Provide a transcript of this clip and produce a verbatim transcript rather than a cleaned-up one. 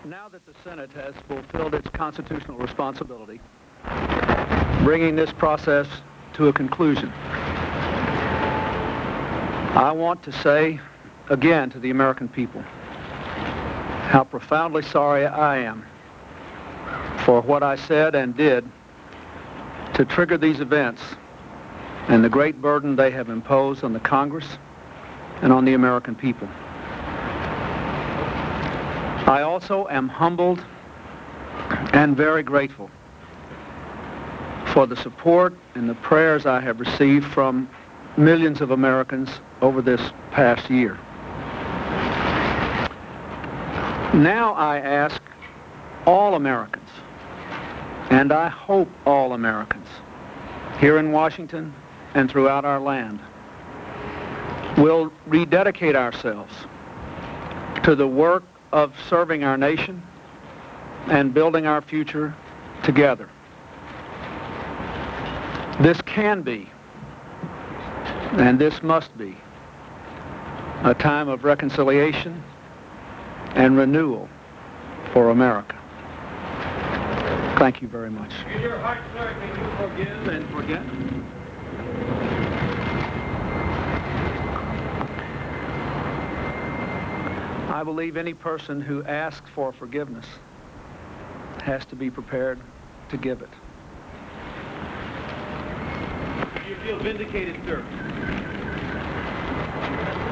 Now that the Senate has fulfilled its constitutional responsibility, bringing this process to a conclusion, I want to say again to the American people how profoundly sorry I am for what I said and did to trigger these events and the great burden they have imposed on the Congress and on the American people. I also am humbled and very grateful for the support and the prayers I have received from millions of Americans over this past year. Now I ask all Americans, and I hope all Americans, here in Washington and throughout our land, will rededicate ourselves to the work of serving our nation and building our future together. This can be, and this must be, a time of reconciliation and renewal for America. Thank you very much. In your heart, sir, can you forgive and forget? I believe any person who asks for forgiveness has to be prepared to give it. Do you feel vindicated, sir?